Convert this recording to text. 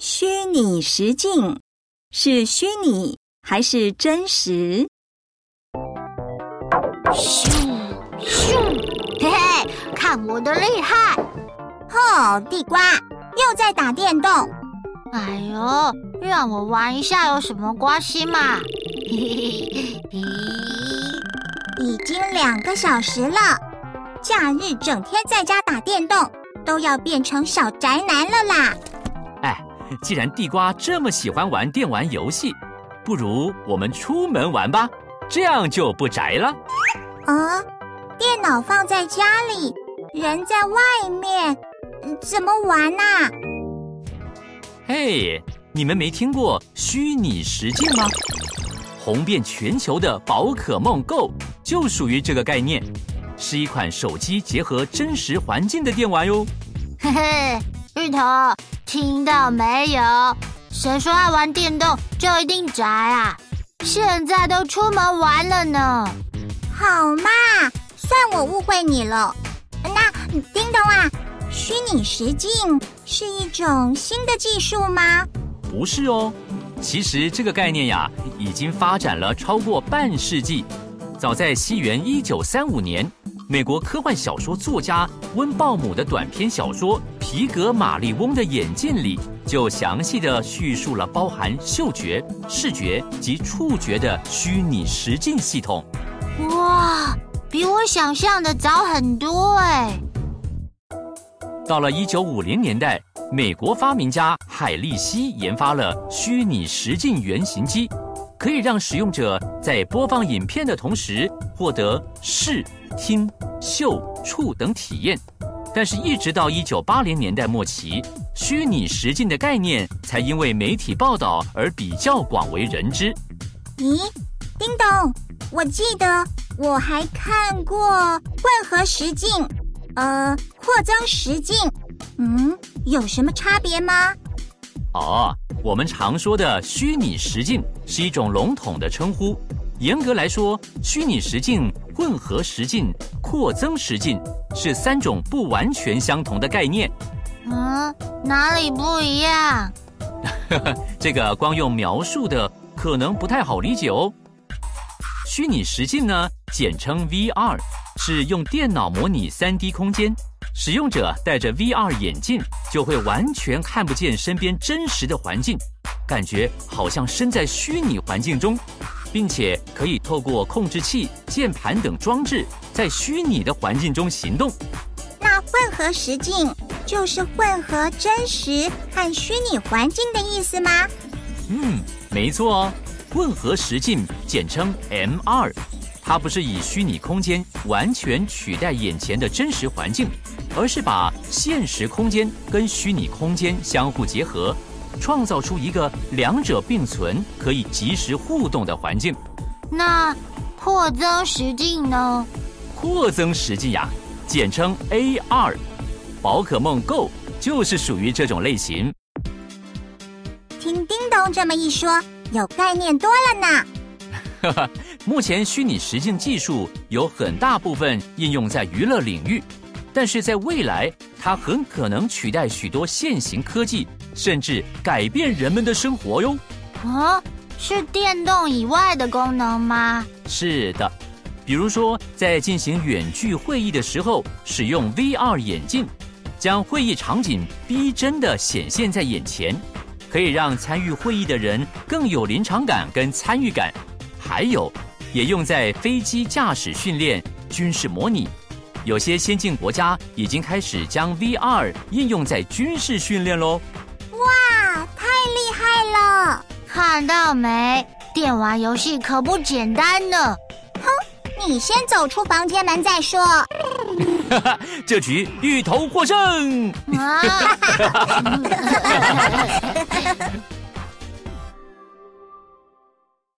虚拟实境是虚拟还是真实？ 咻咻，嘿嘿，看我的厉害！ 地瓜又在打电动。 哎呦，让我玩一下有什么关系嘛？嘿嘿嘿， 已经2个小时了，假日整天在家打电动，都要变成小宅男了啦！ 既然地瓜这么喜欢玩电玩游戏，不如我们出门玩吧，这样就不宅了。 电脑放在家里，人在外面，怎么玩啊？ 嘿，你们没听过虚拟实境吗？红遍全球的宝可梦 Go 就属于这个概念，是一款手机结合真实环境的电玩哟。 嘿嘿，芋头，听到没有？谁说爱玩电动就一定宅啊？现在都出门玩了呢。 好嘛，算我误会你了。那叮咚啊，虚拟实境是一种新的技术吗？ 不是哦，其实这个概念呀，已经发展了超过半世纪。早在西元1935年，美国科幻小说作家温鲍姆的短篇小说《皮格马利翁的眼镜》里，就详细地叙述了包含嗅觉、视觉及触觉的虚拟实境系统。 哇，比我想象的早很多哎。 到了1950年代，美国发明家海利希研发了虚拟实境原型机，可以让使用者在播放影片的同时获得视、听、嗅、触等体验。但是一直到1980年代末期，虚拟实境的概念才因为媒体报道而比较广为人知。 咦，叮咚，我记得我还看过混合实境，扩增实境，有什么差别吗？ 我们常说的虚拟实境是一种笼统的称呼。严格来说，虚拟实境、混合实境、扩增实境是3种不完全相同的概念。 哪里不一样？ 这个光用描述的可能不太好理解哦。虚拟实境呢，简称 VR， 是用电脑模拟3D 空间，使用者戴着 VR 眼镜就会完全看不见身边真实的环境，感觉好像身在虚拟环境中，并且可以透过控制器、键盘等装置在虚拟的环境中行动。 那混合实境就是混合真实和虚拟环境的意思吗？ 没错哦。混合实境简称 MR， 它不是以虚拟空间完全取代眼前的真实环境，而是把现实空间跟虚拟空间相互结合，创造出一个2者并存、可以即时互动的环境。 那扩增实境呢？ 扩增实境呀，简称 AR， 宝可梦 Go 就是属于这种类型。 听叮咚这么一说，有概念多了呢。 目前虚拟实境技术有很大部分应用在娱乐领域，但是在未来，它很可能取代许多现行科技，甚至改变人们的生活哟。 是电动以外的功能吗？ 是的，比如说在进行远距会议的时候，使用 VR 眼镜，将会议场景逼真地显现在眼前，可以让参与会议的人更有临场感跟参与感。还有，也用在飞机驾驶训练、军事模拟。有些先进国家已经开始将 VR 应用在军事训练咯。 哇，太厉害了！ 看到没？电玩游戏可不简单呢。 你先走出房间门再说。 这局芋头获胜！